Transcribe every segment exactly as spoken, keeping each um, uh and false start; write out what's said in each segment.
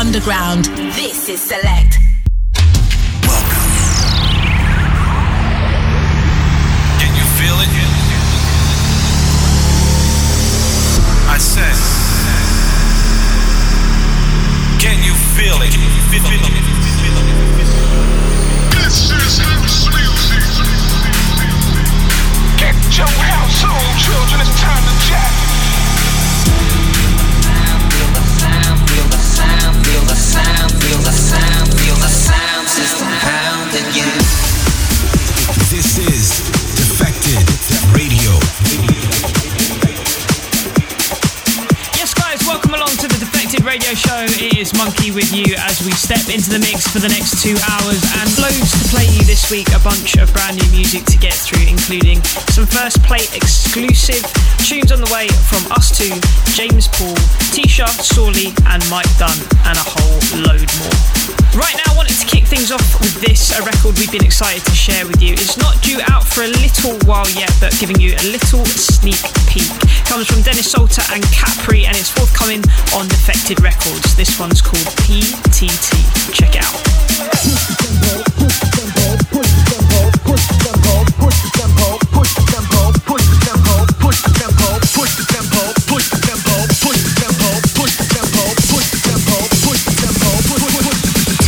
underground. This is Select. Welcome. Can you feel it? I said, can you feel it? This is house music. Get your house on, children. It's time to jack. Feel the sound, feel the sound, feel the sound, feel the sound, feel the sound system pounding you. This is Defected Radio. Yes, guys, welcome along to the Defected Radio Show. It is Monkey with you as we step into the mix for the next two hours and loads to play you this week. A bunch of brand new music to get through, including some first play exclusive tunes on the way from us two, James Paul, Tisha, Sorley and Mike Dunn, and a whole load more. Right now, I wanted to kick things off with this, a record we've been excited to share with you. It's not due out for a little while yet, but giving you a little sneak peek. Comes from Dennis Salter and Capri, and it's forthcoming on Defected Records. This one's called P T T. Check it out. Push the tempo, push the tempo, push the tempo, push the tempo, push the tempo, push the tempo, push the tempo, push the tempo, push the tempo, push the tempo, push the tempo, push the tempo, push the tempo, push the tempo, push the tempo.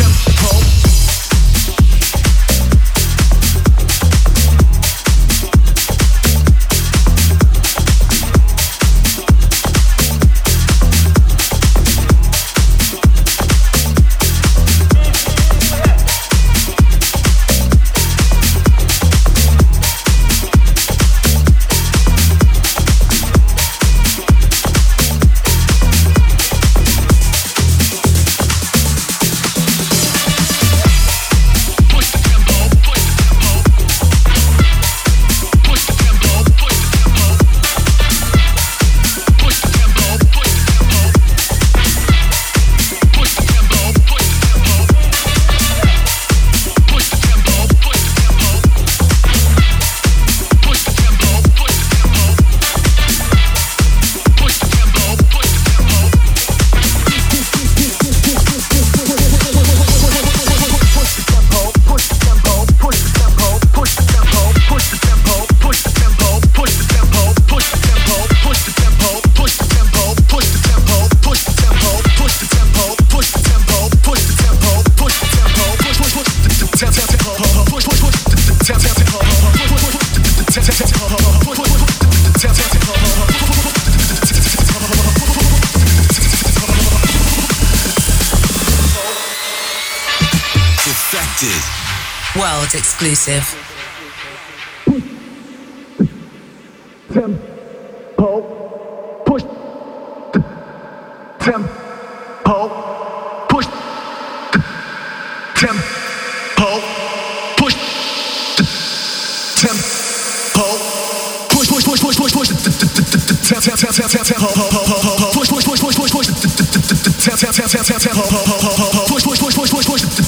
World exclusive. Tempo, push the tempo, push the tempo, push the tempo, push push push push push push the tempo, push push push push push push the tempo, push push push push push push the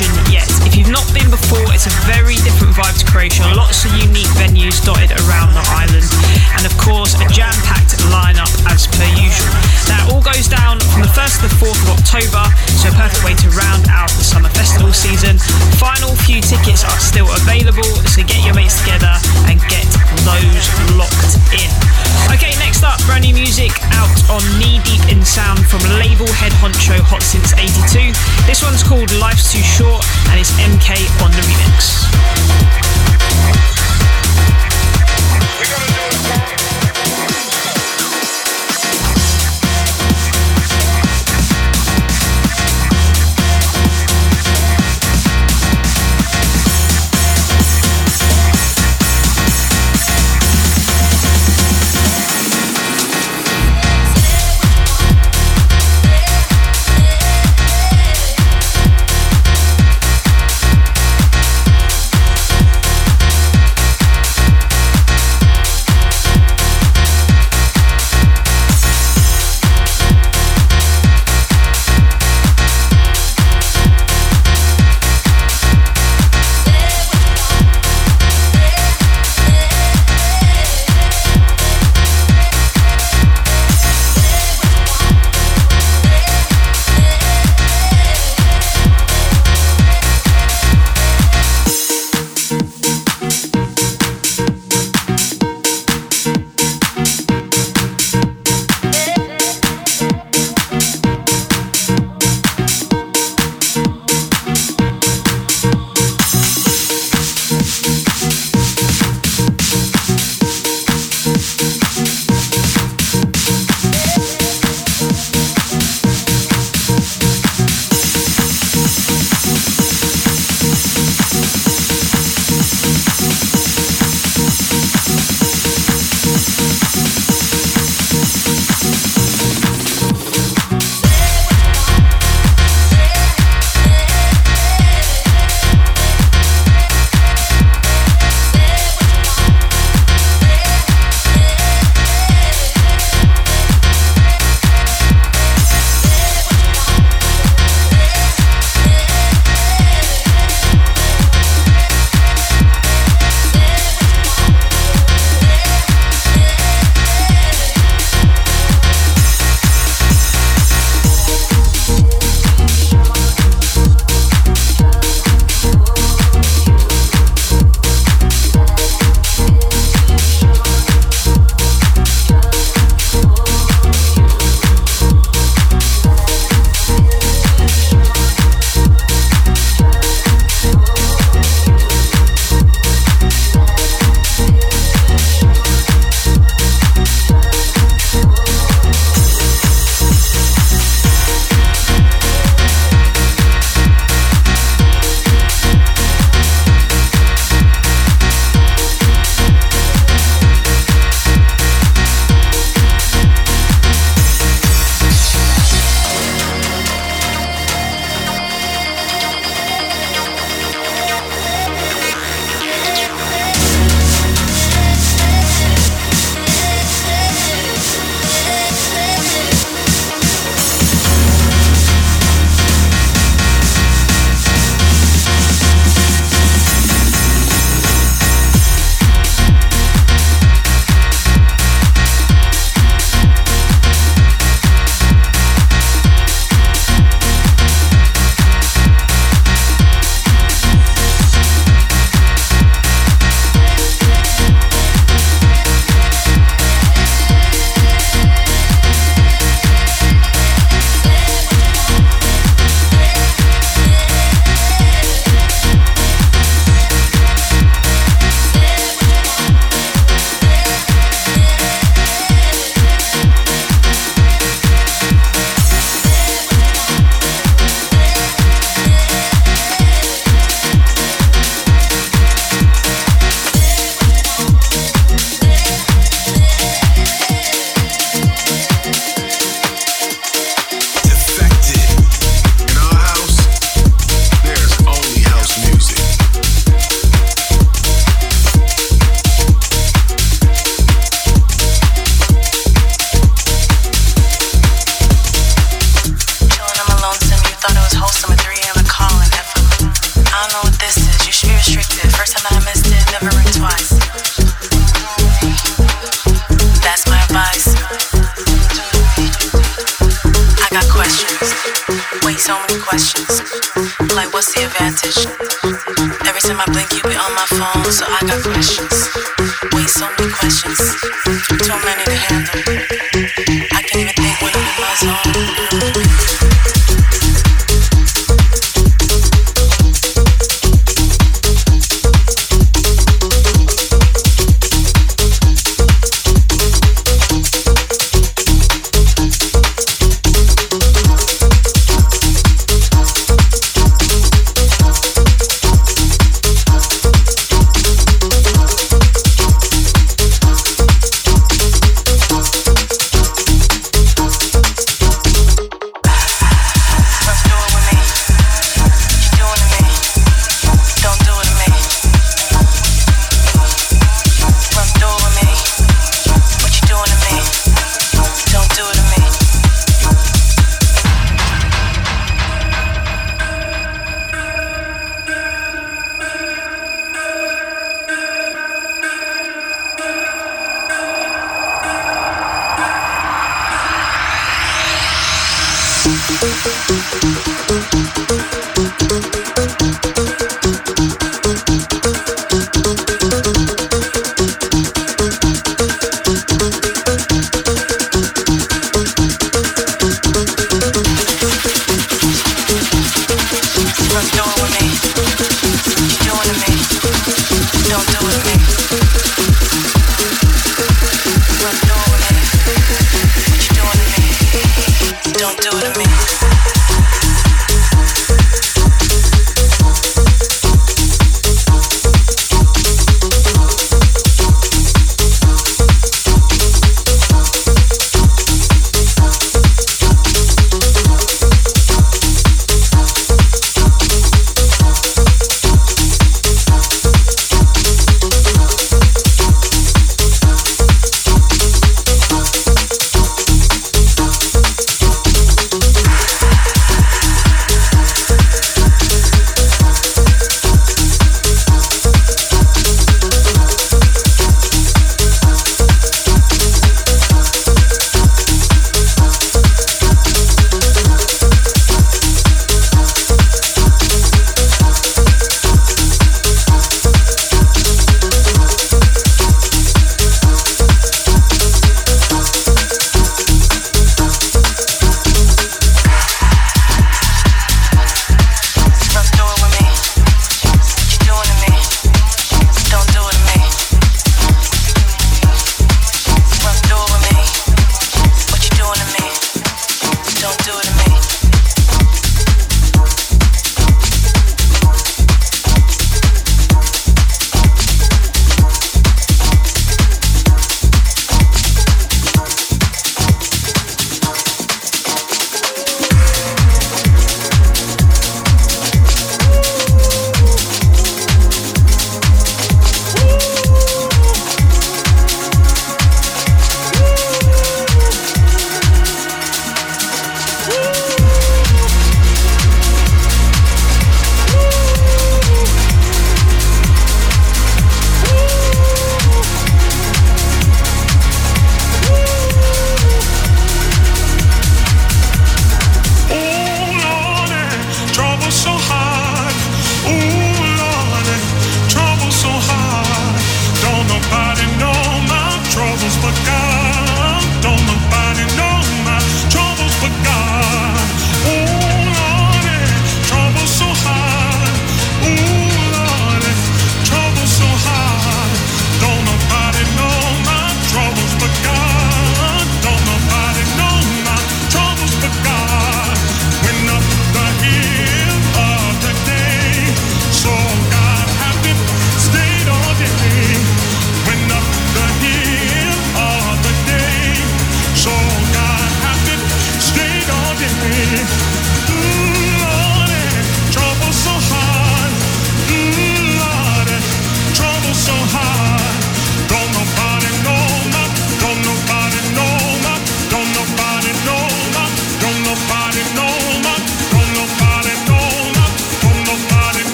location yet. If you've not been before, it's a very different vibe to Croatia. Lots of unique venues dotted around the island, and of course a jam-packed lineup as per usual. That all goes down from the first to the fourth of October, so a perfect way to round out the summer festival season. Final few tickets are still available, so get your mates together and get those locked in. Okay, next up, brand new music out on Knee Deep in Sound from label Head Honcho, hot since eighty-two. This one's called Life's Too Short, and it's M K on the remix. so many questions. Like, what's the advantage? Every time I blink, you be on my phone, so I got questions. Wait, so many questions. Too many to handle. I can't even think when I'm in my zone. Don't do it to me.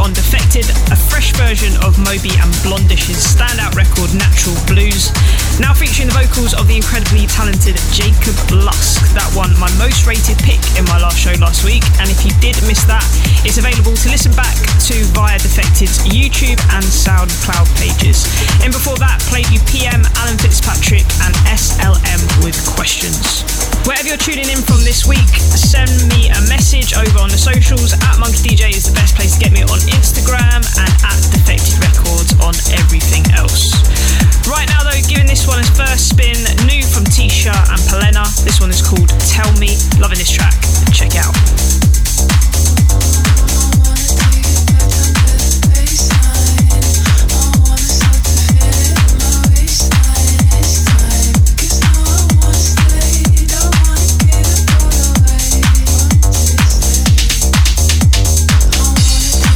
on Defected, a fresh version of Moby and Blondish's standout record Natural Blues, now featuring the vocals of the incredibly talented Jacob Lusk. That won my most rated pick in my last show last week, and if you did miss that, it's available to listen back to via Defected's YouTube and SoundCloud pages. And before that, played you P M, Alan Fitzpatrick and S L M with Questions. Wherever you're tuning in from this week, send me a message over on the socials. At Monkey D J is the best place to get me on Instagram, and at Defected Records on everything else. Right now though, giving this one a first spin, new from Tisha and Palena. This one is called Tell Me. Loving this track. Check it out. Tell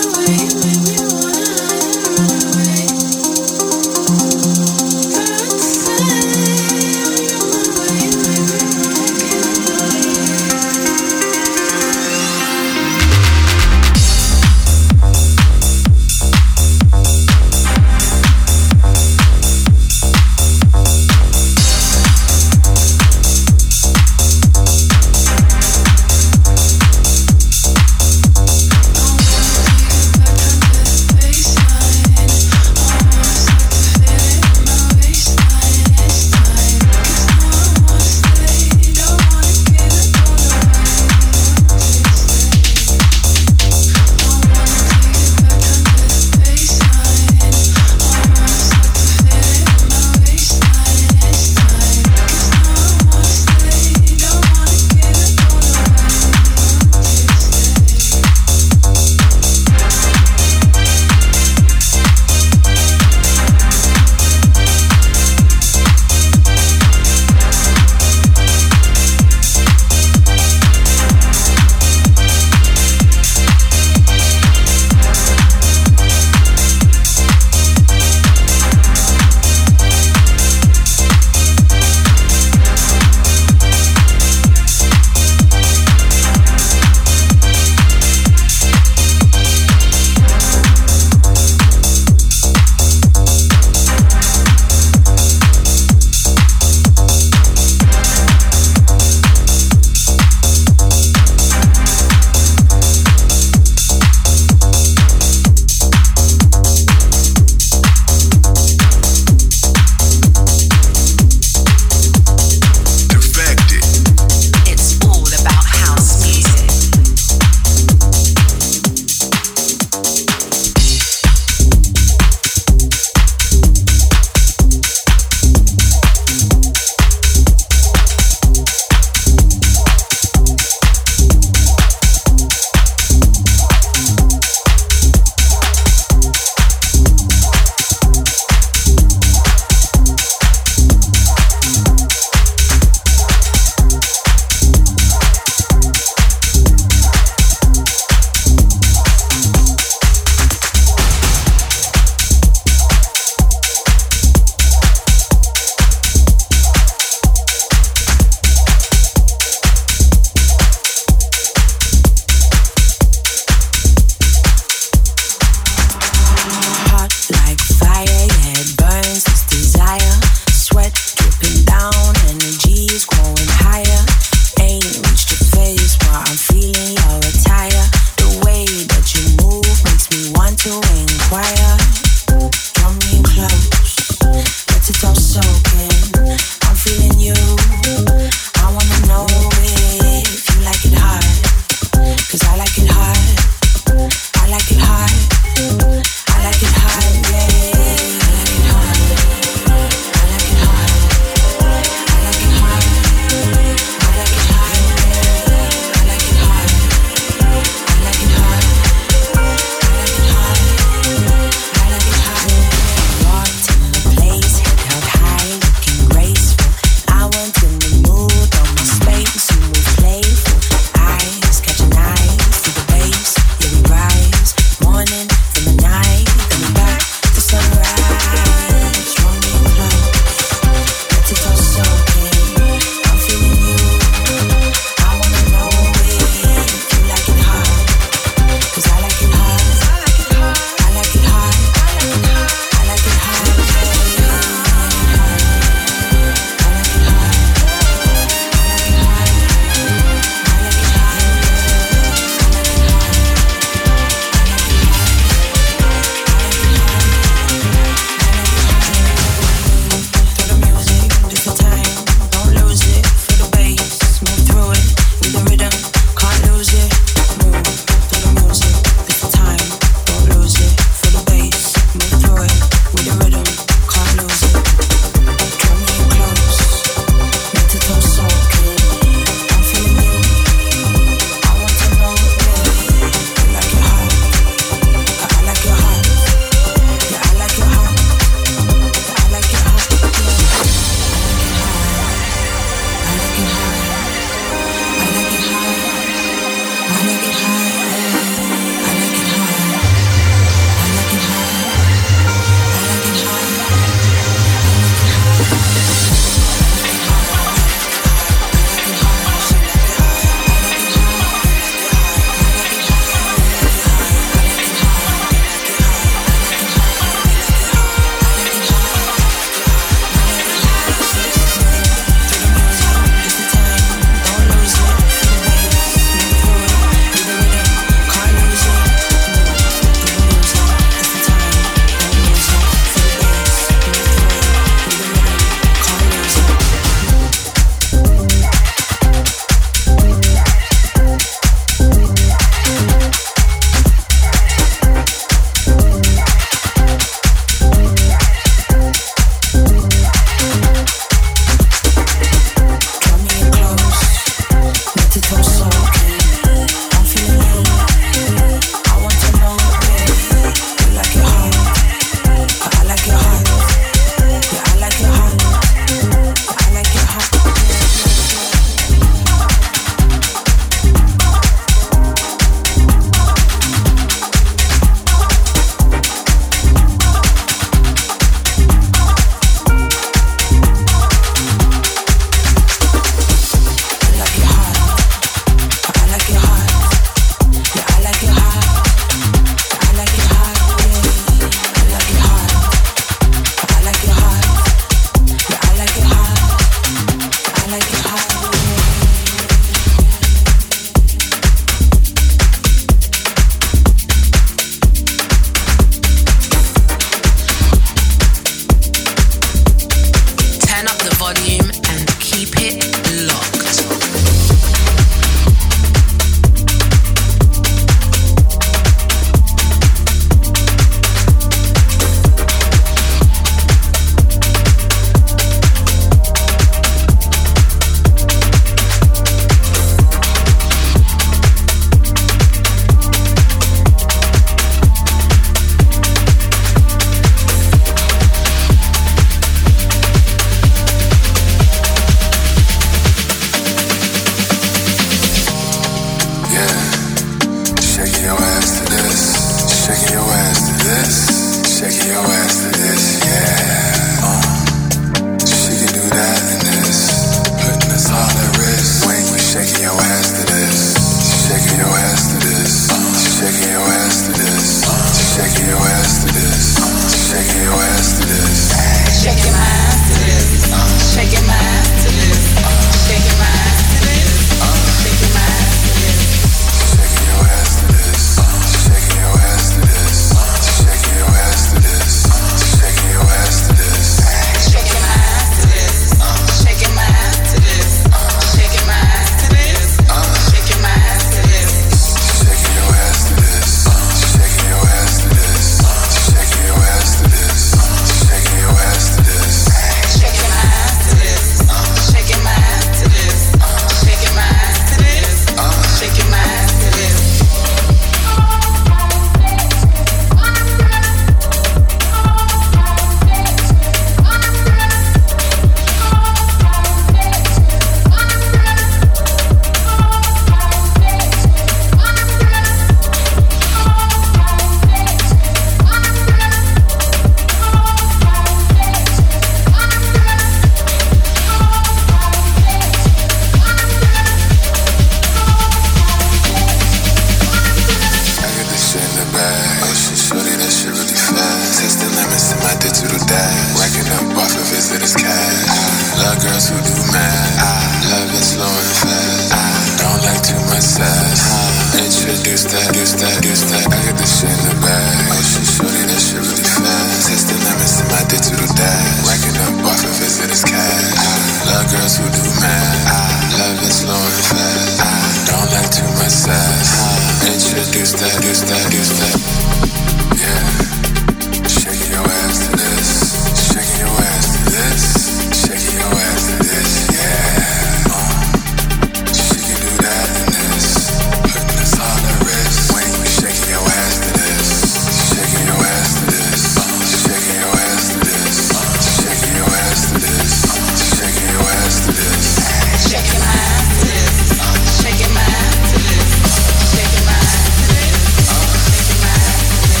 Introduce that, introduce that, introduce that. I got this shit in the bag. Oh, she shorty, that shit really fast. Testing limits in my digital dash. Racking up off of visitors' cash. I love girls who do math. I love it slow and fast. I don't like too much sass. I introduce that, introduce that, introduce that. Yeah. Shaking your ass to this. Shaking your ass to this. Shaking your ass to this. Yeah. Uh. She can do that and this. Putting this on her wrist. When you shaking your ass to this. Shaking your ass to this. Uh. Shaking your ass to this. Uh. Shaking your ass to this. Uh. Shaking your ass to this. Shaking my ass to this. Shaking my ass to this. Shaking my ass to this. Shaking my ass to this.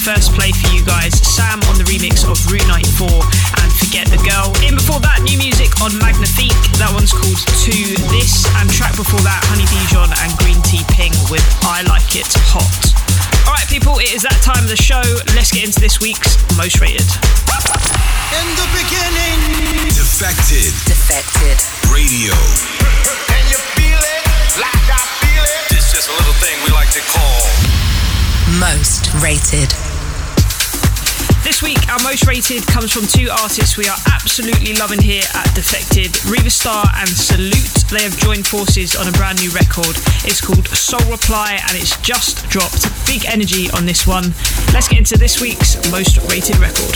first play for you guys. Sam on the remix of Route ninety-four and Forget the Girl. In before that, new music on Magnifique. That one's called To This. And track before that, Honey Dijon and Green Tea Ping with I Like It Hot. Alright people, it is that time of the show. Let's get into this week's Most Rated. In the beginning, Defected. Defected. Radio. Can you feel it? Like I feel it? It's just a little thing we like to call Most Rated. This week, our Most Rated comes from two artists we are absolutely loving here at Defected. Riva Starr and Salute. They have joined forces on a brand new record. It's called Soul Reply and it's just dropped. Big energy on this one. Let's get into this week's Most Rated record.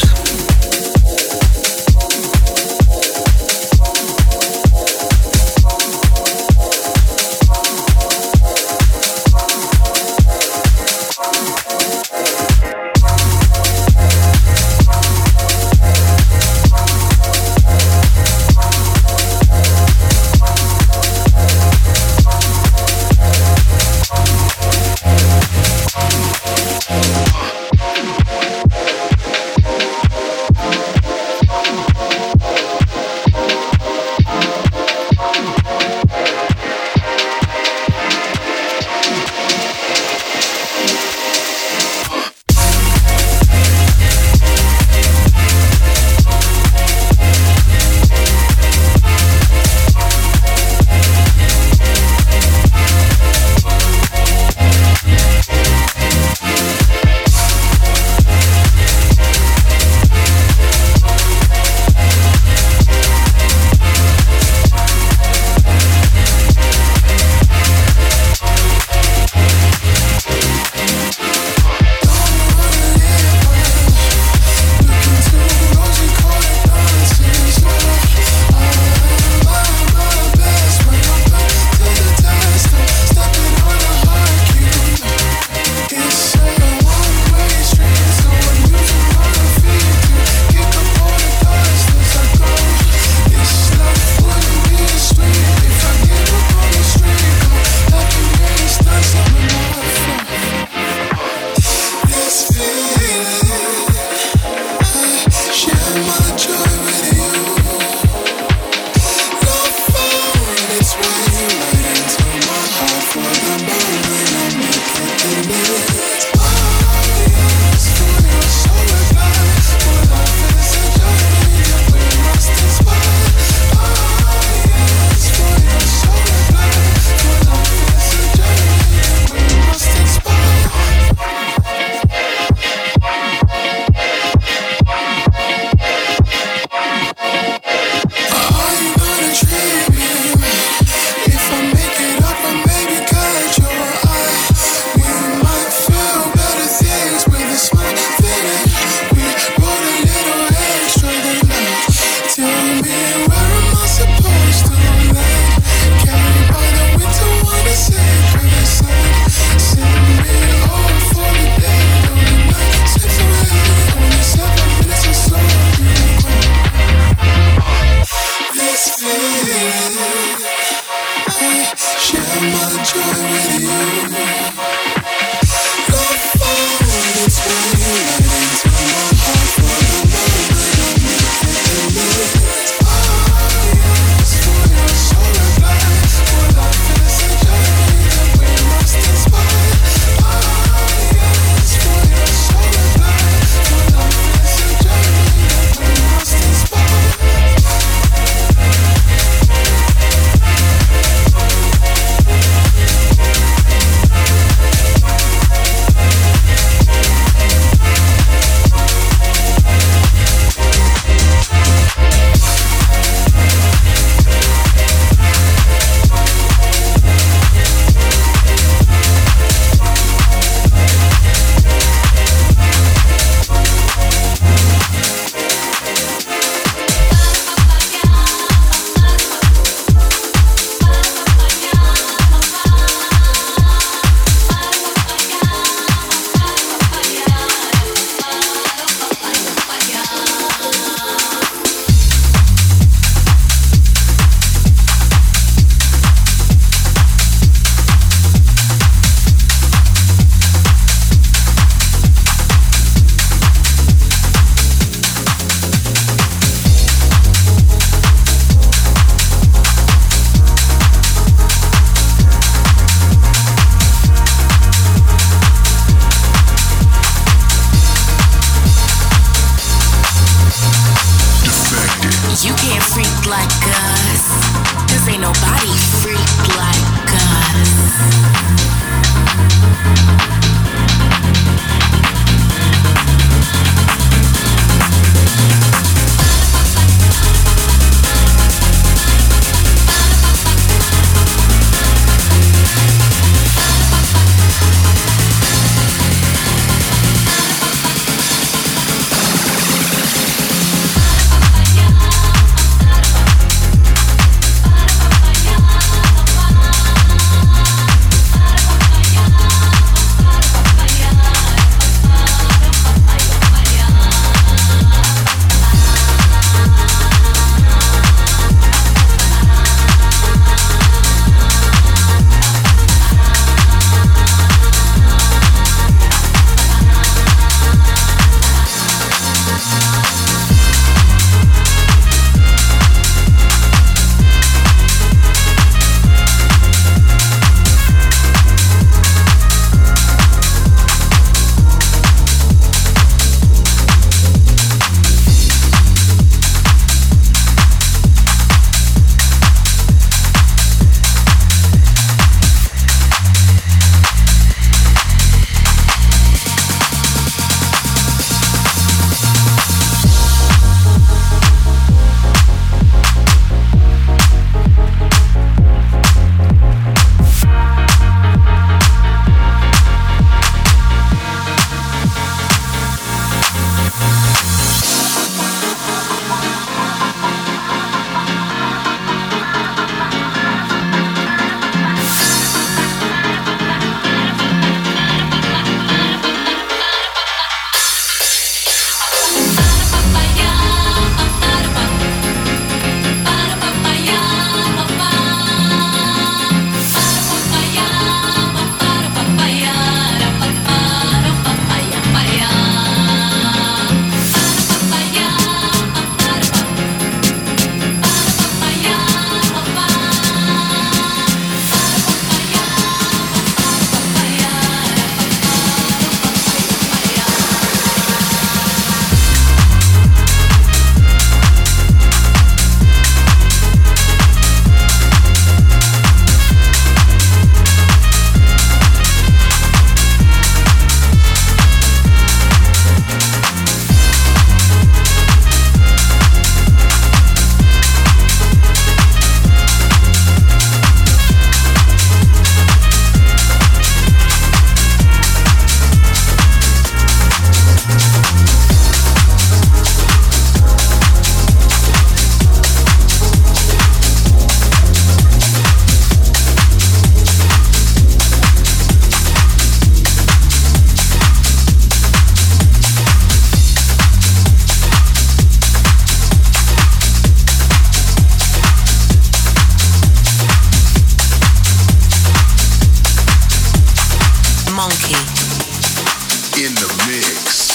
Monkey. In the mix.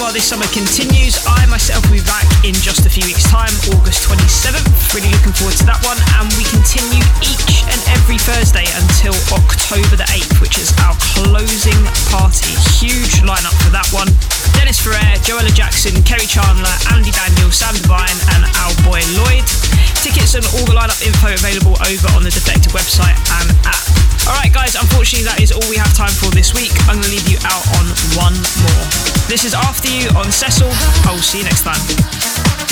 while this summer continues. I myself will be back in just a few weeks' time, August twenty-seventh. Really looking forward to that one. And we continue each and every Thursday until October the eighth, which is our closing party. Huge lineup for that one. Dennis Ferrer, Joella Jackson, Kerry Chandler, Andy Daniel, Sam Devine and our boy Lloyd. Tickets and all the lineup info available over on the Defected website and app. Alright guys, unfortunately that is all we have time for this week. I'm going to leave you out on one more. This is After You on Cecil. I will see you next time.